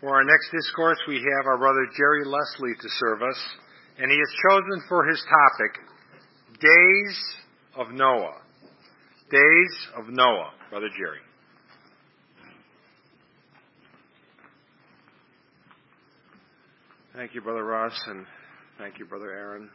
For our next discourse, we have our brother Jerry Leslie to serve us, and he has chosen for his topic, Days of Noah. Days of Noah. Brother Jerry. Thank you, Brother Ross, and thank you, Brother Aaron.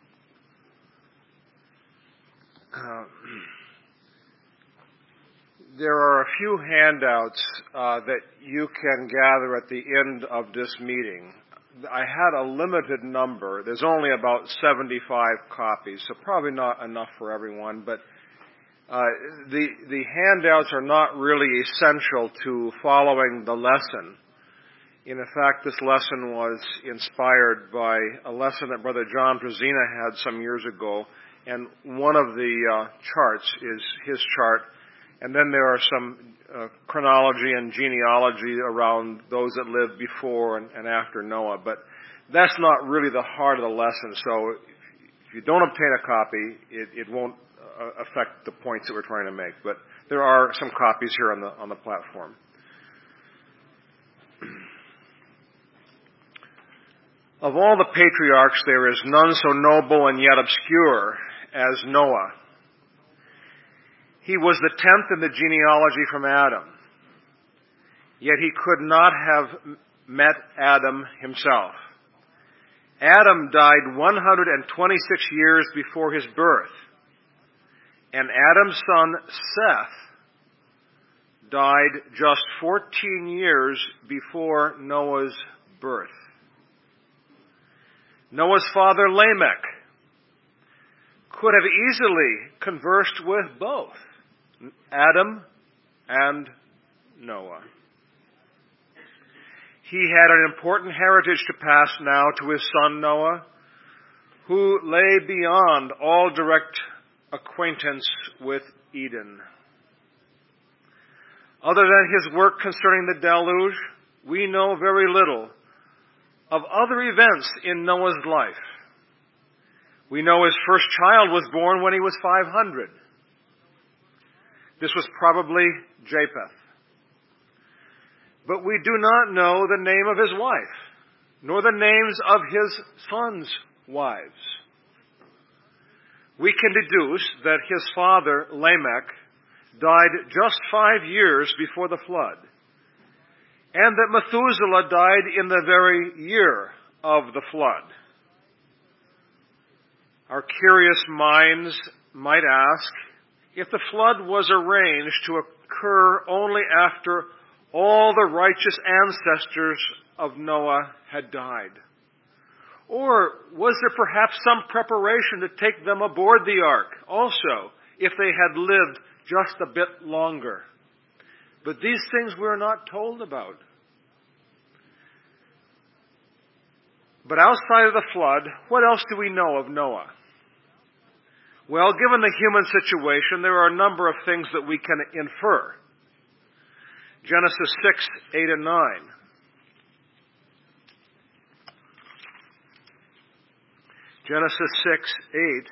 There are a few handouts that you can gather at the end of this meeting. I had a limited number. There's only about 75 copies, so probably not enough for everyone, but the handouts are not really essential to following the lesson. In fact, this lesson was inspired by a lesson that Brother John Brazina had some years ago, and one of the charts is his chart, and then there are some chronology and genealogy around those that lived before and after Noah, but that's not really the heart of the lesson, so if you don't obtain a copy, it won't affect the points that we're trying to make, but there are some copies here on the platform. Of all the patriarchs, there is none so noble and yet obscure as Noah. He was the 10th in the genealogy from Adam. Yet he could not have met Adam himself. Adam died 126 years before his birth. And Adam's son Seth died just 14 years before Noah's birth. Noah's father Lamech could have easily conversed with both Adam and Noah. He had an important heritage to pass now to his son Noah, who lay beyond all direct acquaintance with Eden. Other than his work concerning the deluge, we know very little of other events in Noah's life. We know his first child was born when he was 500. This was probably Japheth. But we do not know the name of his wife, nor the names of his sons' wives. We can deduce that his father, Lamech, died just 5 years before the flood, and that Methuselah died in the very year of the flood. Our curious minds might ask if the flood was arranged to occur only after all the righteous ancestors of Noah had died. Or was there perhaps some preparation to take them aboard the ark also, if they had lived just a bit longer? But these things we're not told about. But outside of the flood, what else do we know of Noah? Well, given the human situation, there are a number of things that we can infer. Genesis 6, 8, and 9. Genesis 6, 8.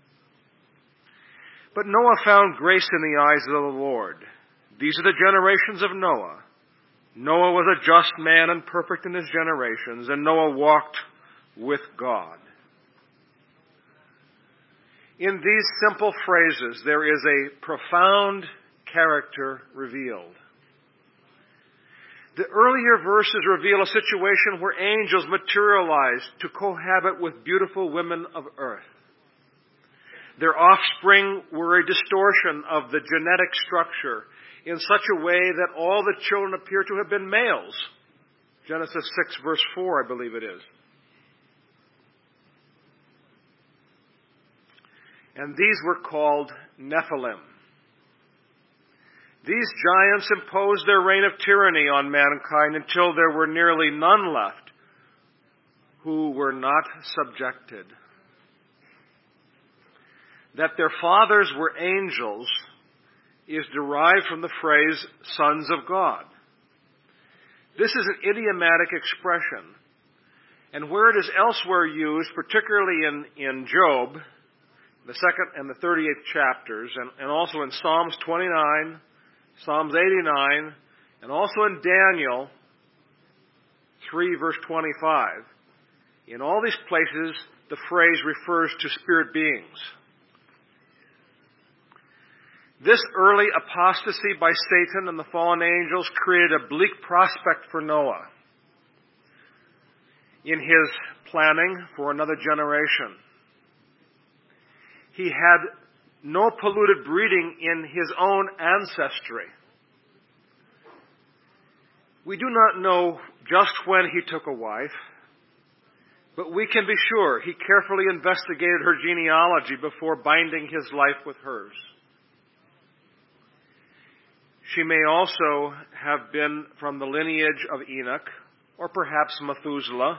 But Noah found grace in the eyes of the Lord. These are the generations of Noah. Noah was a just man and perfect in his generations, and Noah walked with God. In these simple phrases, there is a profound character revealed. The earlier verses reveal a situation where angels materialized to cohabit with beautiful women of earth. Their offspring were a distortion of the genetic structure in such a way that all the children appear to have been males. Genesis 6, verse 4, I believe it is. And these were called Nephilim. These giants imposed their reign of tyranny on mankind until there were nearly none left who were not subjected. That their fathers were angels is derived from the phrase sons of God. This is an idiomatic expression, and where it is elsewhere used, particularly in Job, the 2nd and the 38th chapters, and also in Psalms 29, Psalms 89, and also in Daniel, 3, verse 25. In all these places, the phrase refers to spirit beings. This early apostasy by Satan and the fallen angels created a bleak prospect for Noah in his planning for another generation. He had no polluted breeding in his own ancestry. We do not know just when he took a wife, but we can be sure he carefully investigated her genealogy before binding his life with hers. She may also have been from the lineage of Enoch, or perhaps Methuselah.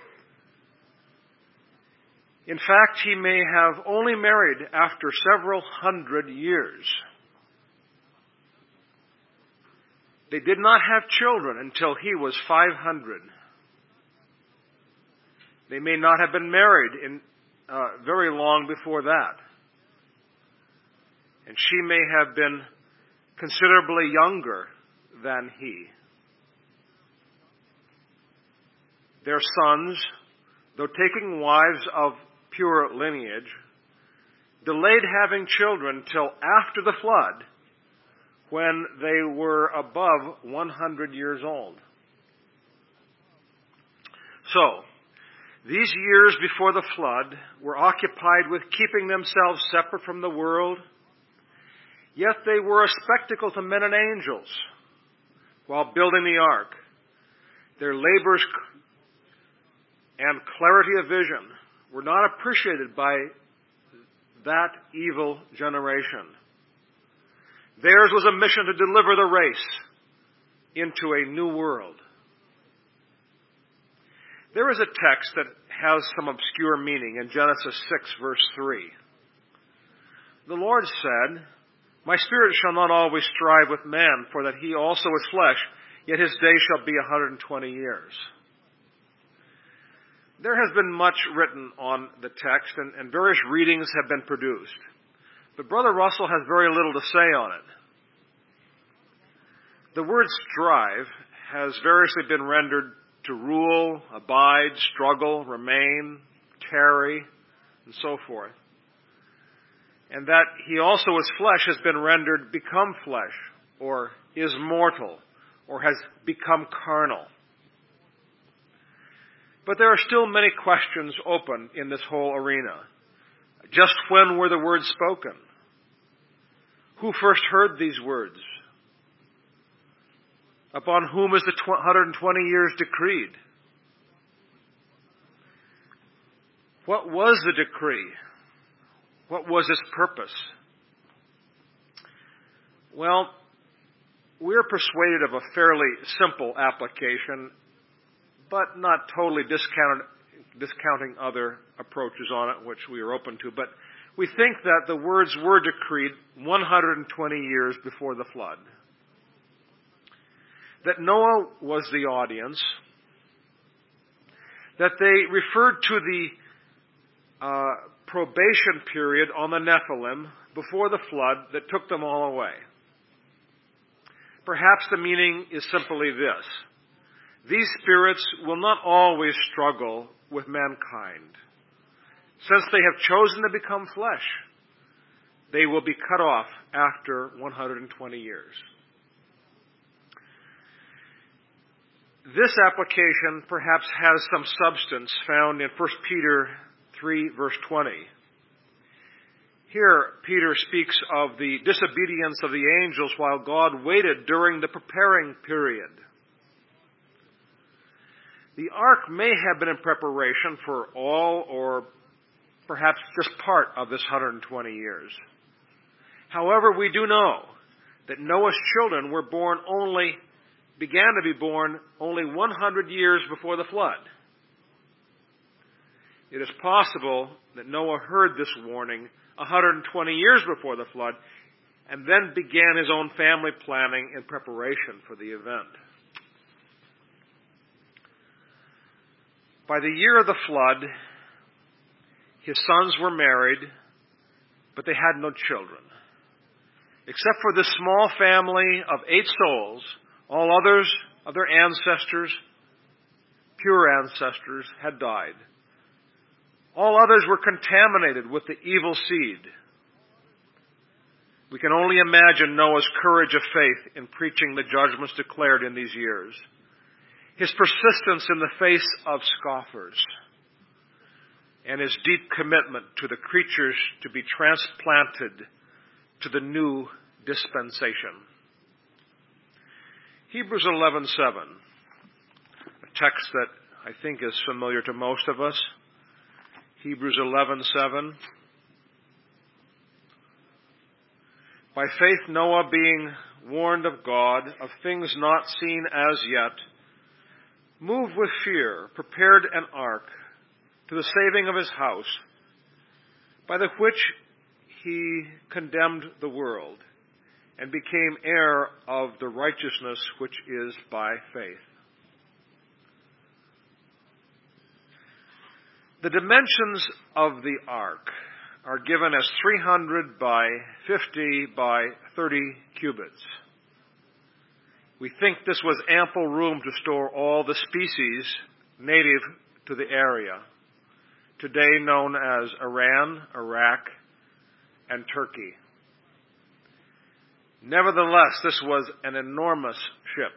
In fact, he may have only married after several hundred years. They did not have children until he was 500. They may not have been married in very long before that. And she may have been considerably younger than he. Their sons, though taking wives of pure lineage, delayed having children till after the flood, when they were above 100 years old. So, these years before the flood were occupied with keeping themselves separate from the world, yet they were a spectacle to men and angels while building the ark. Their labors and clarity of vision were not appreciated by that evil generation. Theirs was a mission to deliver the race into a new world. There is a text that has some obscure meaning in Genesis 6, verse 3. The Lord said, "My spirit shall not always strive with man, for that he also is flesh, yet his day shall be 120 years. There has been much written on the text, and various readings have been produced. But Brother Russell has very little to say on it. The word strive has variously been rendered to rule, abide, struggle, remain, tarry, and so forth. And that he also is flesh has been rendered become flesh, or is mortal, or has become carnal. But there are still many questions open in this whole arena. Just when were the words spoken? Who first heard these words? Upon whom is the 120 years decreed? What was the decree? What was its purpose? Well, we're persuaded of a fairly simple application, but not totally discounting other approaches on it, which we are open to. But we think that the words were decreed 120 years before the flood. That Noah was the audience. That they referred to the probation period on the Nephilim before the flood that took them all away. Perhaps the meaning is simply this. These spirits will not always struggle with mankind. Since they have chosen to become flesh, they will be cut off after 120 years. This application perhaps has some substance found in 1 Peter 3, verse 20. Here, Peter speaks of the disobedience of the angels while God waited during the preparing period. The ark may have been in preparation for all or perhaps just part of this 120 years. However, we do know that Noah's children began to be born only 100 years before the flood. It is possible that Noah heard this warning 120 years before the flood and then began his own family planning in preparation for the event. By the year of the flood, his sons were married, but they had no children. Except for this small family of 8 souls, all others of their ancestors pure ancestors had died. All others were contaminated with the evil seed. We can only imagine Noah's courage of faith in preaching the judgments declared in these years, his persistence in the face of scoffers, and his deep commitment to the creatures to be transplanted to the new dispensation. Hebrews 11:7, a text that I think is familiar to most of us. Hebrews 11:7. By faith Noah, being warned of God of things not seen as yet, moved with fear, prepared an ark to the saving of his house, by the which he condemned the world, and became heir of the righteousness which is by faith. The dimensions of the ark are given as 300 by 50 by 30 cubits. We think this was ample room to store all the species native to the area, today known as Iran, Iraq, and Turkey. Nevertheless, this was an enormous ship.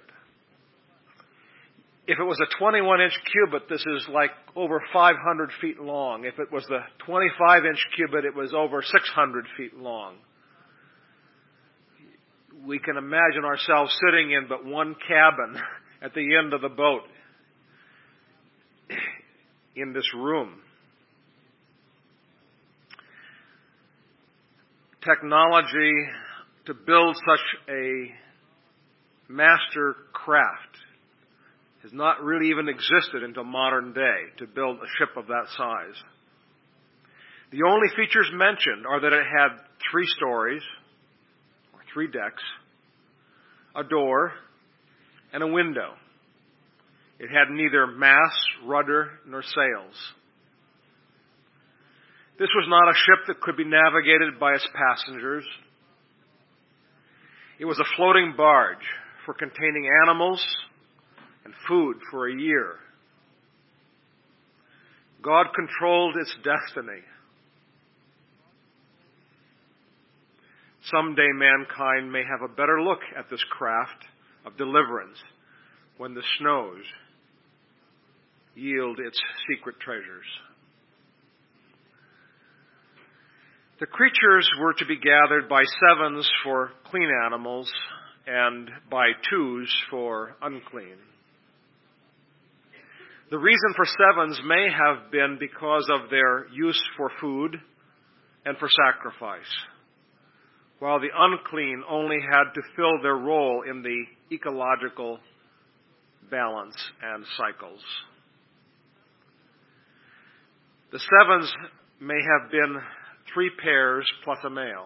If it was a 21-inch cubit, this is like over 500 feet long. If it was the 25-inch cubit, it was over 600 feet long. We can imagine ourselves sitting in but one cabin at the end of the boat in this room. Technology to build such a master craft has not really even existed until modern day, to build a ship of that size. The only features mentioned are that it had 3 stories, or 3 decks, a door, and a window. It had neither mast, rudder, nor sails. This was not a ship that could be navigated by its passengers. It was a floating barge for containing animals and food for a year. God controlled its destiny. Someday mankind may have a better look at this craft of deliverance when the snows yield its secret treasures. The creatures were to be gathered by 7s for clean animals and by 2s for unclean. The reason for 7s may have been because of their use for food and for sacrifice, while the unclean only had to fill their role in the ecological balance and cycles. The 7s may have been 3 pairs plus a male.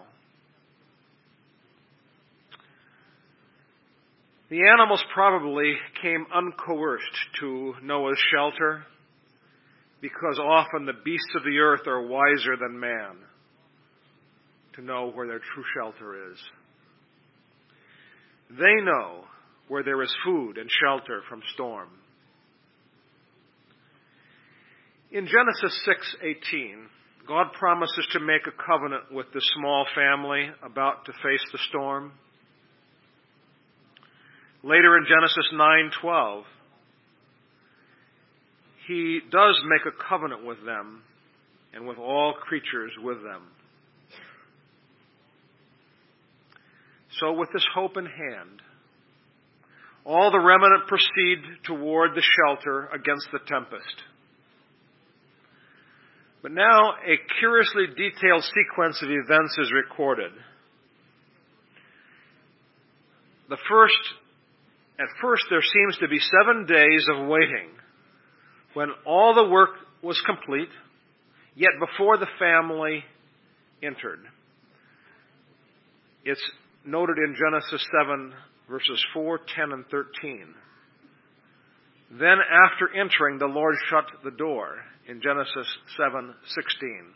The animals probably came uncoerced to Noah's shelter, because often the beasts of the earth are wiser than man to know where their true shelter is. They know where there is food and shelter from storm. In Genesis 6:18, God promises to make a covenant with the small family about to face the storm. Later in Genesis 9:12, He does make a covenant with them and with all creatures with them. So with this hope in hand, all the remnant proceed toward the shelter against the tempest. But now a curiously detailed sequence of events is recorded. At first there seems to be 7 days of waiting when all the work was complete, yet before the family entered. It's noted in Genesis 7, verses 4, 10, and 13. Then after entering, the Lord shut the door, in Genesis 7:16.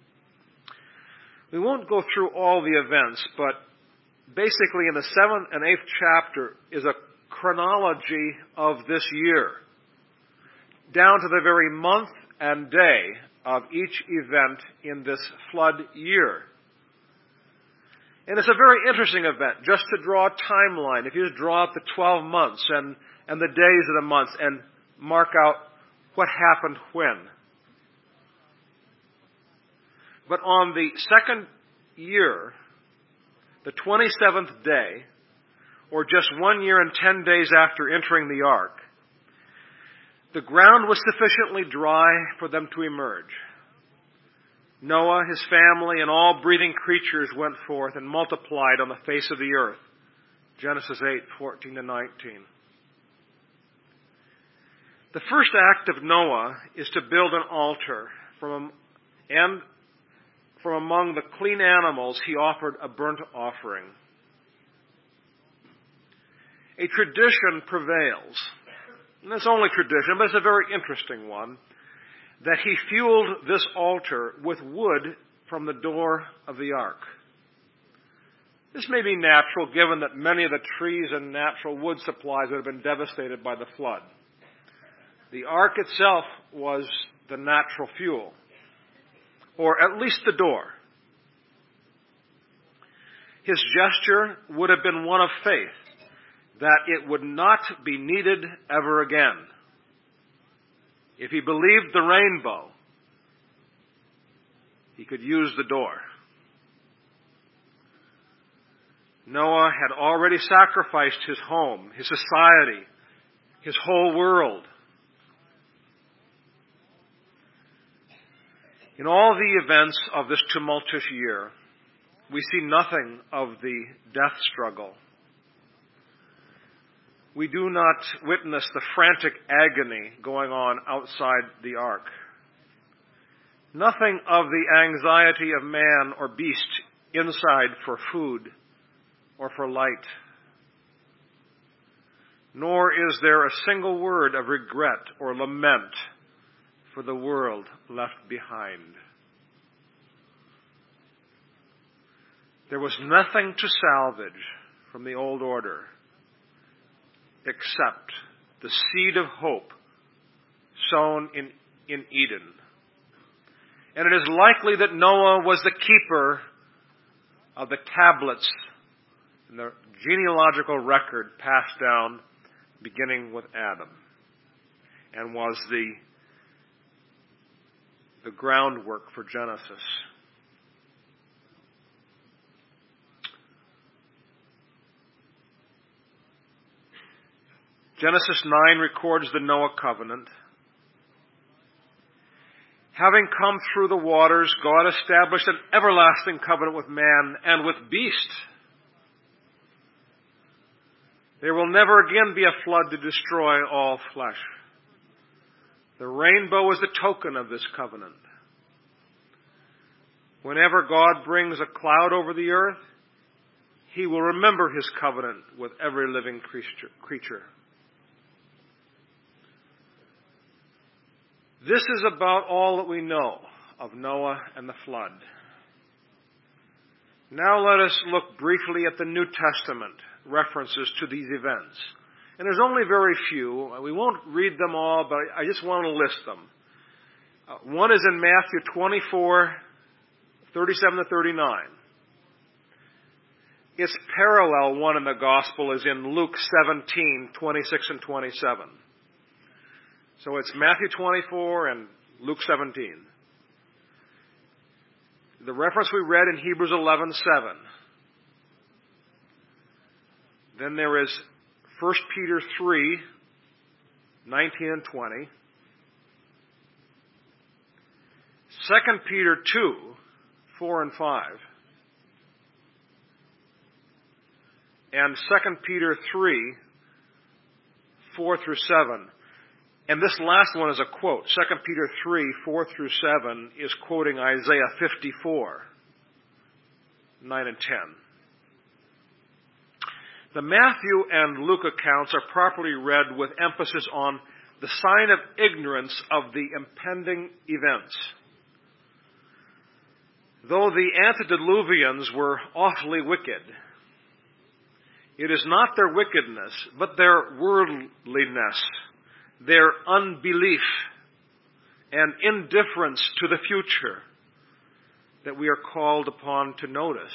We won't go through all the events, but basically in the 7th and 8th chapter is a chronology of this year. down to the very month and day of each event in this flood year. And it's a very interesting event, just to draw a timeline. If you just draw out the 12 months and the days of the months and mark out what happened when. But on the second year, the 27th day, or just 1 year and 10 days after entering the ark, the ground was sufficiently dry for them to emerge. Noah, his family, and all breathing creatures went forth and multiplied on the face of the earth. Genesis 8:14-19. The first act of Noah is to build an altar, and from among the clean animals he offered a burnt offering. A tradition prevails, and it's only tradition, but it's a very interesting one, that he fueled this altar with wood from the door of the ark. This may be natural, given that many of the trees and natural wood supplies would have been devastated by the flood. The ark itself was the natural fuel, or at least the door. His gesture would have been one of faith, that it would not be needed ever again. If he believed the rainbow, he could use the door. Noah had already sacrificed his home, his society, his whole world. In all the events of this tumultuous year, we see nothing of the death struggle. We do not witness the frantic agony going on outside the ark. Nothing of the anxiety of man or beast inside for food or for light. Nor is there a single word of regret or lament for the world left behind. There was nothing to salvage from the old order except the seed of hope sown in Eden. And it is likely that Noah was the keeper of the tablets in the genealogical record passed down beginning with Adam, and was the groundwork for Genesis. Genesis 9 records the Noah covenant. Having come through the waters, God established an everlasting covenant with man and with beast. There will never again be a flood to destroy all flesh. The rainbow is the token of this covenant. Whenever God brings a cloud over the earth, He will remember His covenant with every living creature. This is about all that we know of Noah and the flood. Now let us look briefly at the New Testament references to these events. And there's only very few. We won't read them all, but I just want to list them. One is in Matthew 24, 37-39. Its parallel one in the Gospel is in Luke 17, 26 and 27. So it's Matthew 24 and Luke 17. The reference we read in Hebrews 11:7. Then there is 1 Peter 3, 19 and 20. 2 Peter 2, 4 and 5. And 2 Peter 3, 4 through 7. And this last one is a quote. 2 Peter 3, 4 through 7 is quoting Isaiah 54, 9 and 10. The Matthew and Luke accounts are properly read with emphasis on the sign of ignorance of the impending events. Though the antediluvians were awfully wicked, it is not their wickedness, but their worldliness their unbelief and indifference to the future that we are called upon to notice.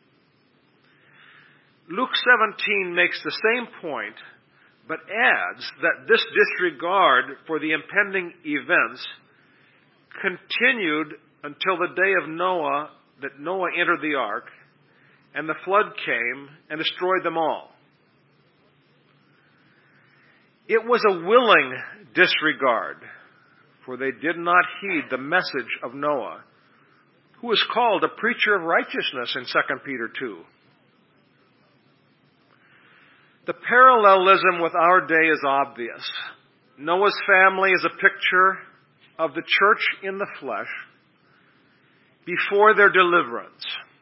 Luke 17 makes the same point, but adds that this disregard for the impending events continued until the day of Noah, that Noah entered the ark, and the flood came and destroyed them all. It was a willing disregard, for they did not heed the message of Noah, who is called a preacher of righteousness in 2 Peter 2. The parallelism with our day is obvious. Noah's family is a picture of the church in the flesh before their deliverance.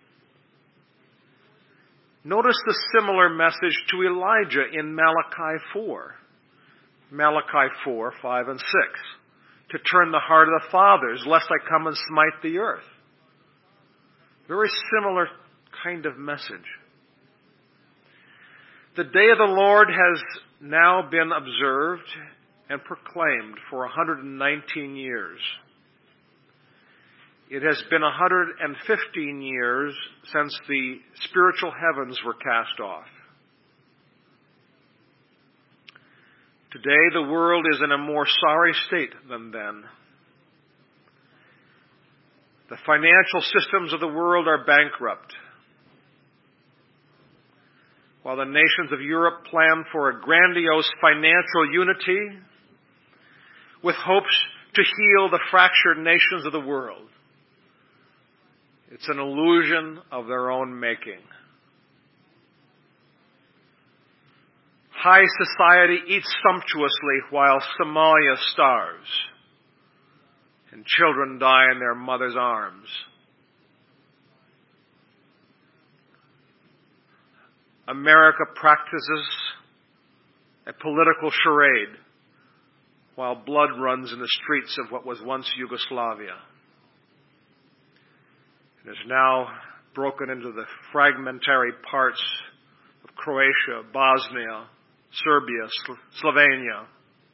Notice the similar message to Elijah in Malachi 4. Malachi 4, 5, and 6. To turn the heart of the fathers, lest I come and smite the earth. Very similar kind of message. The day of the Lord has now been observed and proclaimed for 119 years. It has been 115 years since the spiritual heavens were cast off. Today the world is in a more sorry state than then. The financial systems of the world are bankrupt. While the nations of Europe plan for a grandiose financial unity with hopes to heal the fractured nations of the world, it's an illusion of their own making. High society eats sumptuously while Somalia starves, and children die in their mother's arms. America practices a political charade while blood runs in the streets of what was once Yugoslavia. It is now broken into the fragmentary parts of Croatia, Bosnia, Serbia, Slovenia.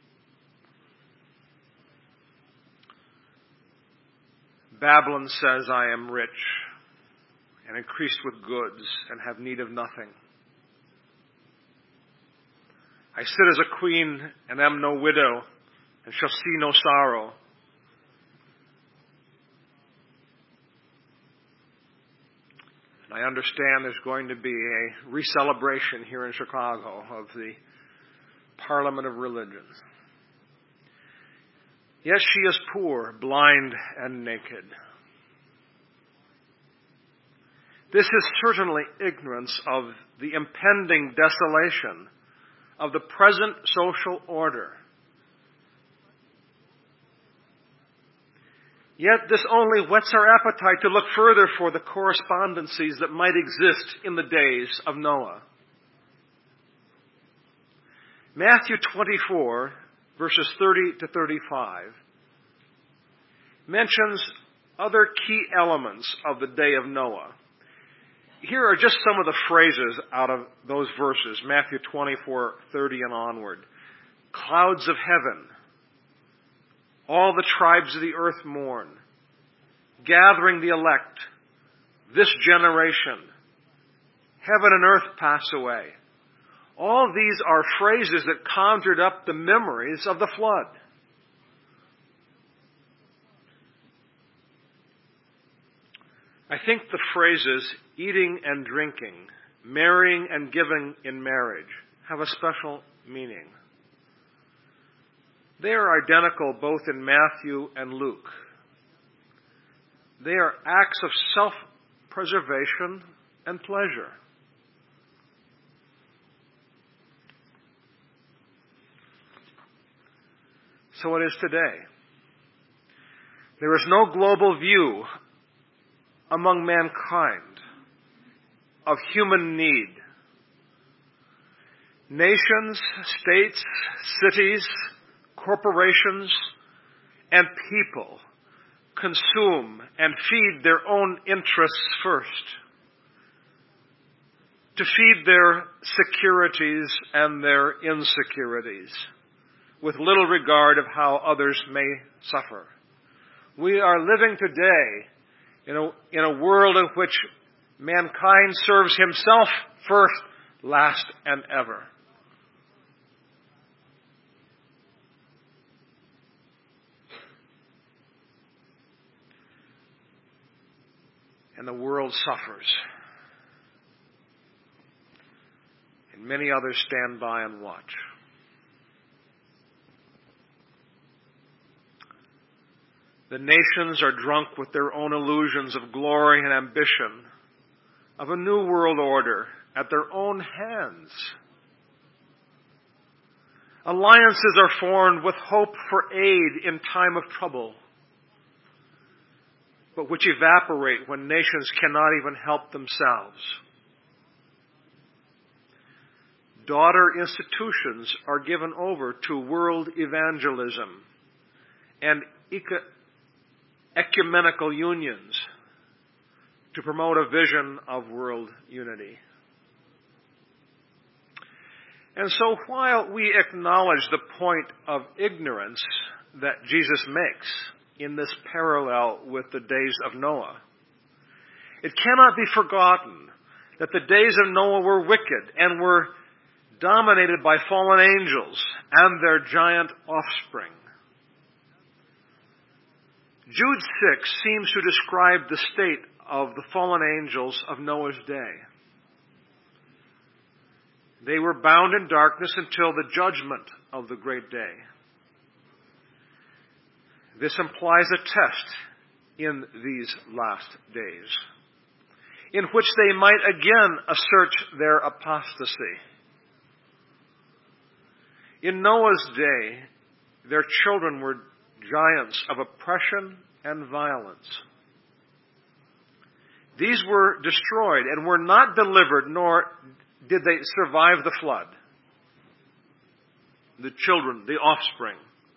Babylon says, I am rich and increased with goods and have need of nothing. I sit as a queen and am no widow and shall see no sorrow. And I understand there's going to be a re-celebration here in Chicago of the Parliament of Religions. Yes, she is poor, blind, and naked. This is certainly ignorance of the impending desolation of the present social order. Yet this only whets our appetite to look further for the correspondencies that might exist in the days of Noah. Matthew 24, verses 30 to 35, mentions other key elements of the day of Noah. Here are just some of the phrases out of those verses, Matthew 24, 30 and onward. Clouds of heaven. All the tribes of the earth mourn. Gathering the elect. This generation. Heaven and earth pass away. All these are phrases that conjured up the memories of the flood. I think the phrases eating and drinking, marrying and giving in marriage have a special meaning. They are identical both in Matthew and Luke. They are acts of self-preservation and pleasure. So it is today. There is no global view among mankind of human need. Nations, states, cities, corporations, and people consume and feed their own interests first, to feed their securities and their insecurities, with little regard of how others may suffer. We are living today in a world in which mankind serves himself first, last, and ever. And the world suffers. And many others stand by and watch. The nations are drunk with their own illusions of glory and ambition, of a new world order at their own hands. Alliances are formed with hope for aid in time of trouble, but which evaporate when nations cannot even help themselves. Daughter institutions are given over to world evangelism and ecumenical unions to promote a vision of world unity. And so while we acknowledge the point of ignorance that Jesus makes in this parallel with the days of Noah, it cannot be forgotten that the days of Noah were wicked and were dominated by fallen angels and their giant offspring. Jude 6 seems to describe the state of the fallen angels of Noah's day. They were bound in darkness until the judgment of the great day. This implies a test in these last days, in which they might again assert their apostasy. In Noah's day, their children were giants of oppression and violence. These were destroyed and were not delivered, nor did they survive the flood. The children, the offspring.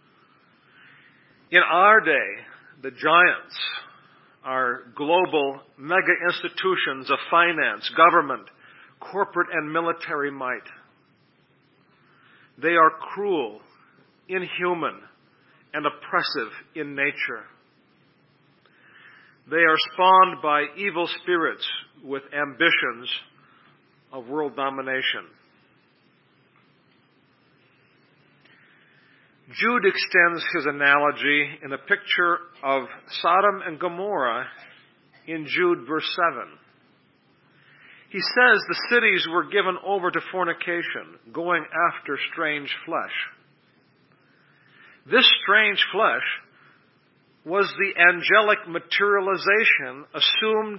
In our day, the giants are global mega institutions of finance, government, corporate and military might. They are cruel, inhuman, and oppressive in nature. They are spawned by evil spirits with ambitions of world domination. Jude extends his analogy in a picture of Sodom and Gomorrah in Jude verse 7. He says the cities were given over to fornication, going after strange flesh. This strange flesh was the angelic materialization assumed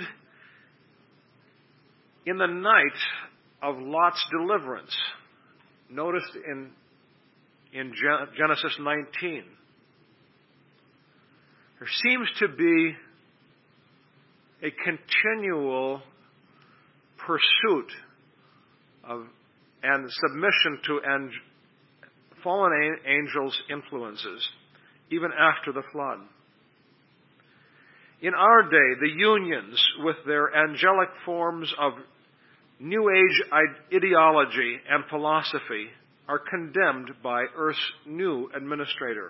in the night of Lot's deliverance. Notice in Genesis 19. There seems to be a continual pursuit of and submission to fallen angels' influences, even after the flood. In our day, the unions with their angelic forms of New Age ideology and philosophy are condemned by Earth's new administrator.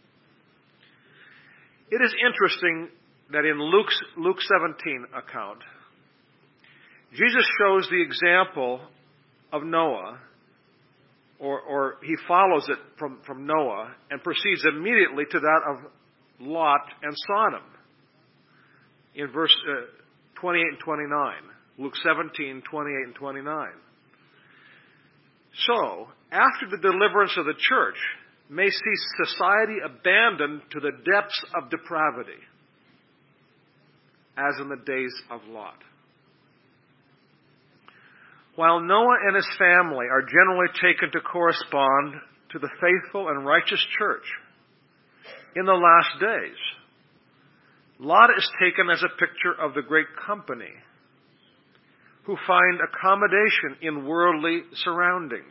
It is interesting that in Luke 17 account, Jesus shows the example of Noah, or he follows it from Noah and proceeds immediately to that of Lot and Sodom in verse 28 and 29. Luke 17, 28 and 29. So, after the deliverance of the church, may see society abandoned to the depths of depravity, as in the days of Lot. While Noah and his family are generally taken to correspond to the faithful and righteous church in the last days, Lot is taken as a picture of the great company who find accommodation in worldly surroundings.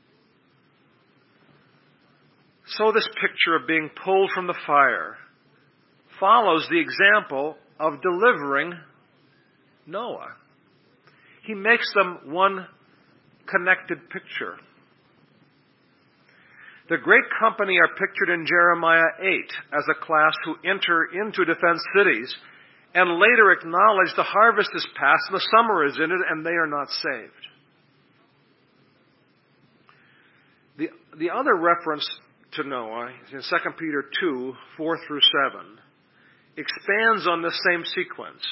So this picture of being pulled from the fire follows the example of delivering Noah. He makes them one connected picture. The great company are pictured in Jeremiah 8 as a class who enter into defense cities and later acknowledge the harvest is past and the summer is in it and they are not saved. The other reference to Noah in 2 Peter 2, 4 through 7 expands on the same sequence.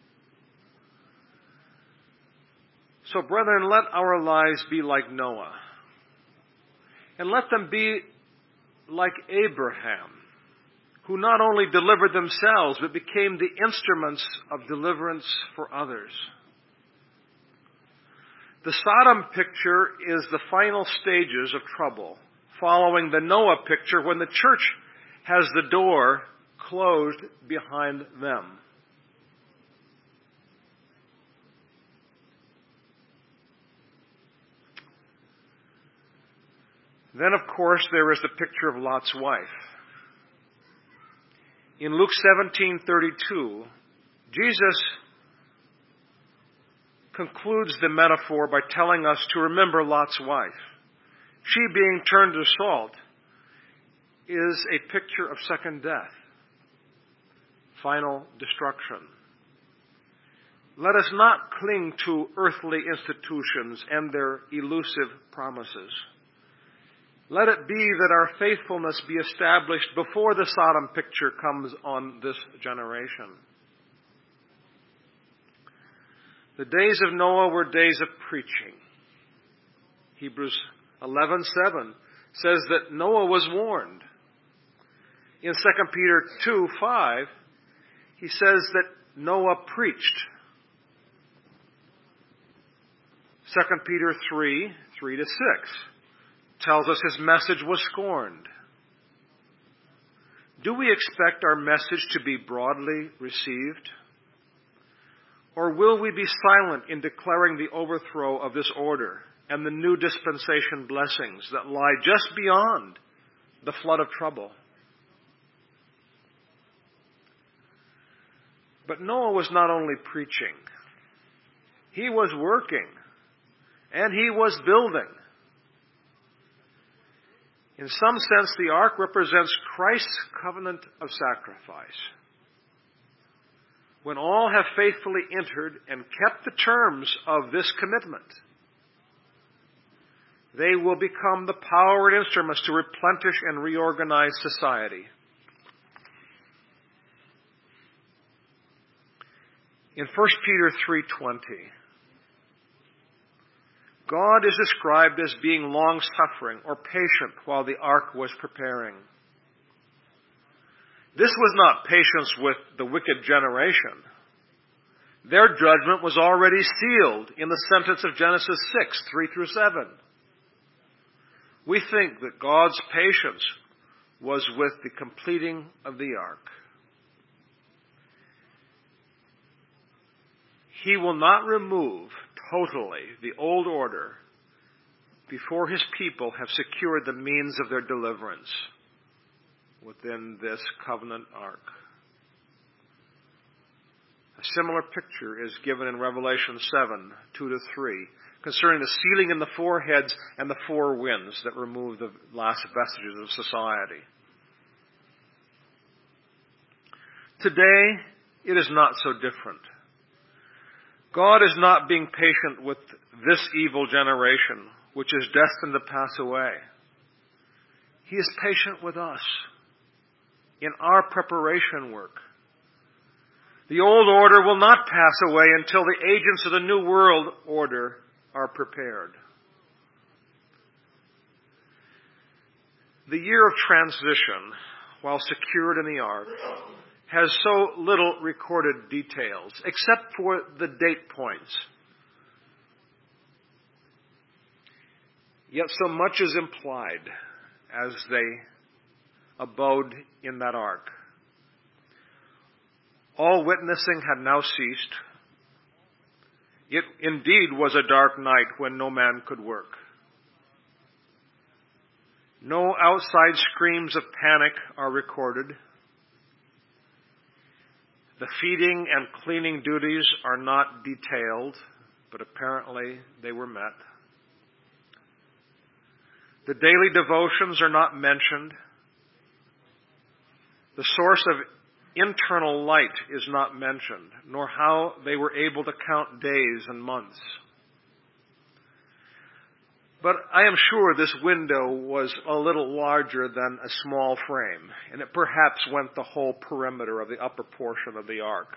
So, brethren, let our lives be like Noah. And let them be like Abraham, who not only delivered themselves, but became the instruments of deliverance for others. The Sodom picture is the final stages of trouble, following the Noah picture when the church has the door closed behind them. Then, of course, there is the picture of Lot's wife. In Luke 17:32, Jesus concludes the metaphor by telling us to remember Lot's wife. She, being turned to salt, is a picture of second death, final destruction. Let us not cling to earthly institutions and their elusive promises. Let it be that our faithfulness be established before the Sodom picture comes on this generation. The days of Noah were days of preaching. Hebrews 11:7 says that Noah was warned. In 2 Peter 2:5, he says that Noah preached. 2 Peter 3:3-6 tells us his message was scorned. Do we expect our message to be broadly received? Or will we be silent in declaring the overthrow of this order and the new dispensation blessings that lie just beyond the flood of trouble? But Noah was not only preaching. He was working. And he was building. In some sense, the ark represents Christ's covenant of sacrifice. When all have faithfully entered and kept the terms of this commitment, they will become the power and instruments to replenish and reorganize society. In 1 Peter 3:20, God is described as being long-suffering or patient while the ark was preparing. This was not patience with the wicked generation. Their judgment was already sealed in the sentence of Genesis 6:3-7. We think that God's patience was with the completing of the ark. He will not remove totally the old order before his people have secured the means of their deliverance within this covenant ark. A similar picture is given in Revelation 7:2-3 concerning the sealing in the four heads and the four winds that remove the last vestiges of society. Today, it is not so different. God is not being patient with this evil generation, which is destined to pass away. He is patient with us in our preparation work. The old order will not pass away until the agents of the new world order are prepared. The year of transition, while secured in the ark, has so little recorded details, except for the date points. Yet so much is implied as they abode in that ark. All witnessing had now ceased. It indeed was a dark night when no man could work. No outside screams of panic are recorded. The feeding and cleaning duties are not detailed, but apparently they were met. The daily devotions are not mentioned. The source of internal light is not mentioned, nor how they were able to count days and months. But I am sure this window was a little larger than a small frame, and it perhaps went the whole perimeter of the upper portion of the ark.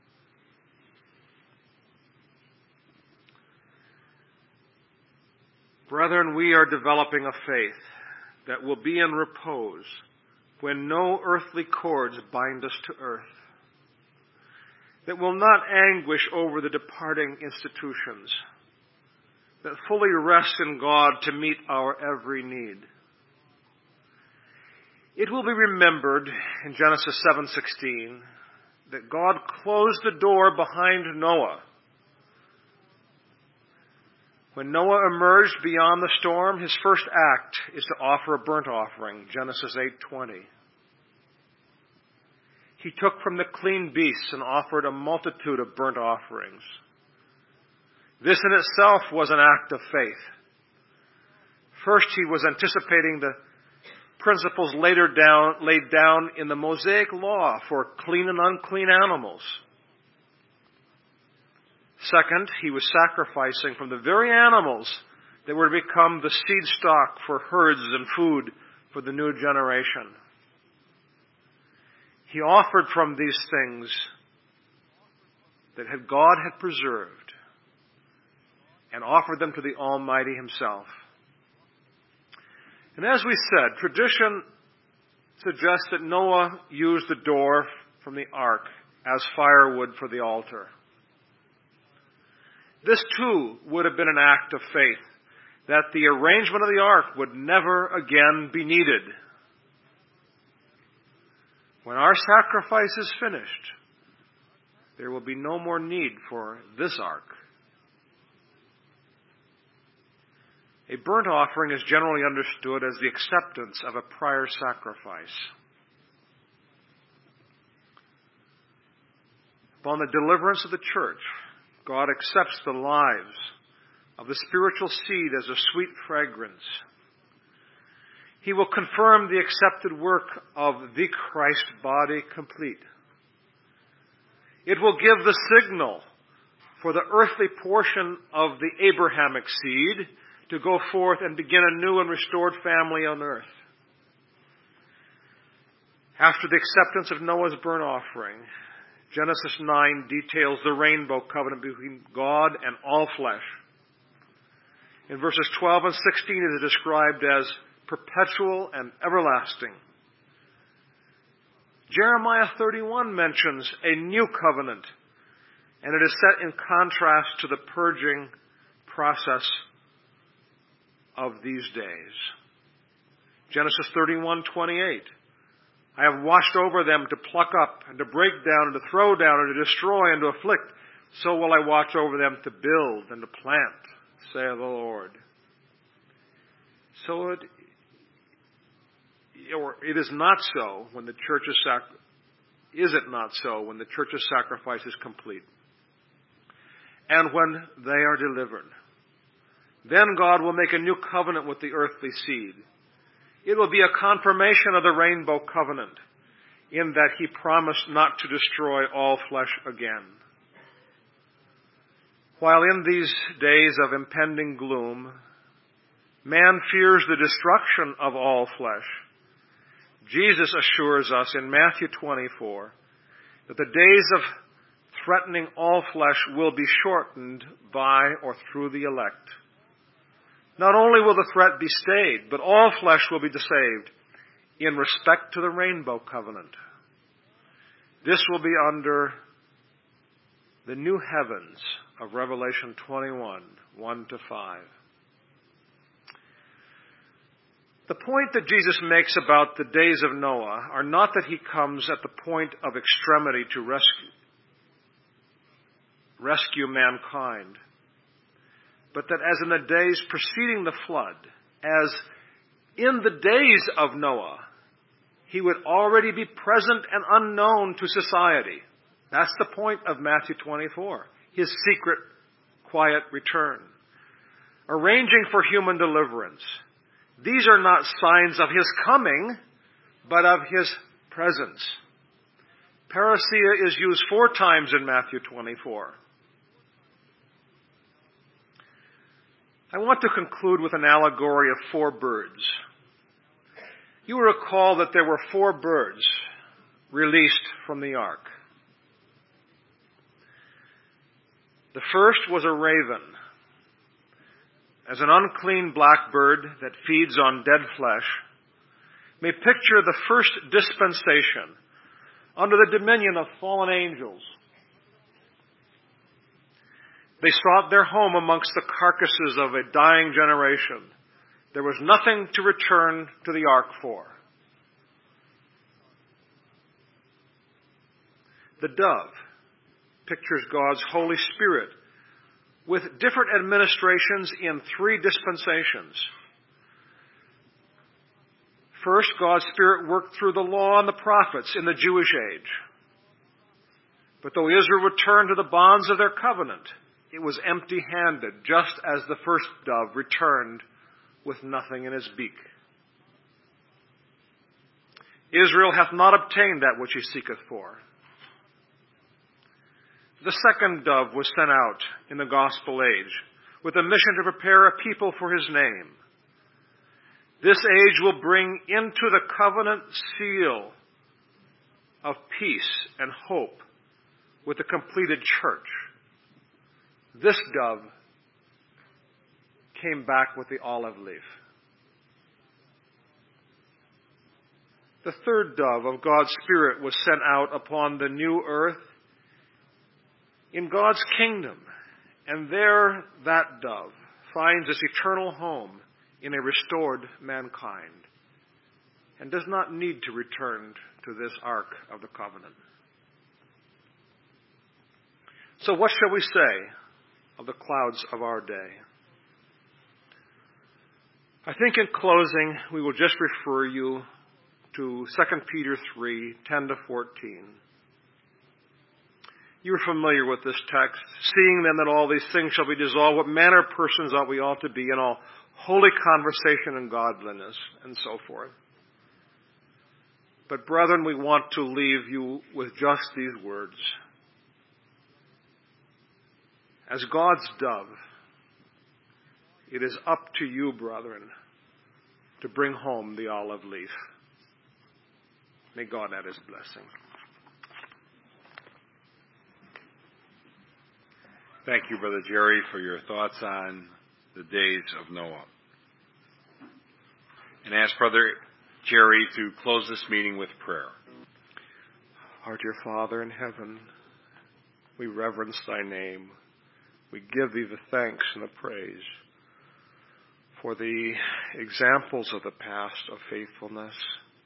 Brethren, we are developing a faith that will be in repose when no earthly cords bind us to earth, that will not anguish over the departing institutions, that fully rest in God to meet our every need. It will be remembered in Genesis 7:16 that God closed the door behind Noah. When Noah emerged beyond the storm, his first act is to offer a burnt offering, Genesis 8:20. He took from the clean beasts and offered a multitude of burnt offerings. This in itself was an act of faith. First, he was anticipating the principles laid down in the Mosaic law for clean and unclean animals. Second, he was sacrificing from the very animals that were to become the seed stock for herds and food for the new generation. He offered from these things that God had preserved and offered them to the Almighty Himself. And as we said, tradition suggests that Noah used the door from the ark as firewood for the altar. This too would have been an act of faith, that the arrangement of the ark would never again be needed. When our sacrifice is finished, there will be no more need for this ark. A burnt offering is generally understood as the acceptance of a prior sacrifice. Upon the deliverance of the church, God accepts the lives of the spiritual seed as a sweet fragrance. He will confirm the accepted work of the Christ body complete. It will give the signal for the earthly portion of the Abrahamic seed to go forth and begin a new and restored family on earth. After the acceptance of Noah's burnt offering, Genesis 9 details the rainbow covenant between God and all flesh. In verses 12 and 16 it is described as perpetual and everlasting. Jeremiah 31 mentions a new covenant, and it is set in contrast to the purging process of these days. Genesis 31:28. I have watched over them to pluck up and to break down and to throw down and to destroy and to afflict. So will I watch over them to build and to plant, saith the Lord. So it is not so when the church's sacrifice is complete, and when they are delivered? Then God will make a new covenant with the earthly seed. It will be a confirmation of the rainbow covenant, in that He promised not to destroy all flesh again. While in these days of impending gloom, man fears the destruction of all flesh, Jesus assures us in Matthew 24 that the days of threatening all flesh will be shortened by or through the elect. Not only will the threat be stayed, but all flesh will be saved in respect to the rainbow covenant. This will be under the new heavens of Revelation 21, 1-5. The point that Jesus makes about the days of Noah are not that He comes at the point of extremity to rescue mankind, but that as in the days preceding the flood, as in the days of Noah, He would already be present and unknown to society. That's the point of Matthew 24, His secret, quiet return, arranging for human deliverance, These are not signs of his coming, but of his presence. Parousia is used 4 times in Matthew 24. I want to conclude with an allegory of 4 birds. You recall that there were 4 birds released from the ark. The first was a raven. As an unclean black bird that feeds on dead flesh, may picture the first dispensation under the dominion of fallen angels. They sought their home amongst the carcasses of a dying generation. There was nothing to return to the ark for. The dove pictures God's Holy Spirit with different administrations in 3 dispensations. First, God's Spirit worked through the law and the prophets in the Jewish age. But though Israel returned to the bonds of their covenant, it was empty-handed, just as the first dove returned with nothing in his beak. Israel hath not obtained that which he seeketh for. The second dove was sent out in the gospel age with a mission to prepare a people for his name. This age will bring into the covenant seal of peace and hope with the completed church. This dove came back with the olive leaf. The third dove of God's Spirit was sent out upon the new earth in God's kingdom, and there that dove finds its eternal home in a restored mankind and does not need to return to this ark of the covenant. So what shall we say of the clouds of our day? I think in closing, we will just refer you to 2 Peter 3:10-14. You're familiar with this text. Seeing then that all these things shall be dissolved, what manner of persons ought we all to be in all holy conversation and godliness, and so forth. But brethren, we want to leave you with just these words. As God's dove, it is up to you, brethren, to bring home the olive leaf. May God add his blessing. Thank you, Brother Jerry, for your thoughts on the days of Noah. And ask Brother Jerry to close this meeting with prayer. Our dear Father in heaven, we reverence thy name. We give thee the thanks and the praise for the examples of the past of faithfulness,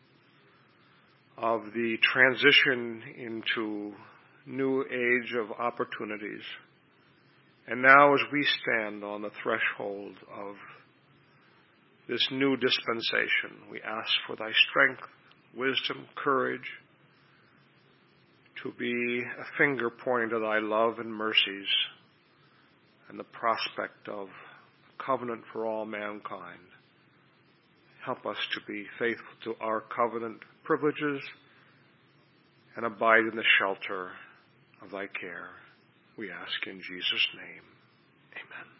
of the transition into new age of opportunities. And now as we stand on the threshold of this new dispensation, we ask for thy strength, wisdom, courage, to be a finger pointing to thy love and mercies and the prospect of a covenant for all mankind. Help us to be faithful to our covenant privileges and abide in the shelter of thy care. We ask in Jesus' name. Amen.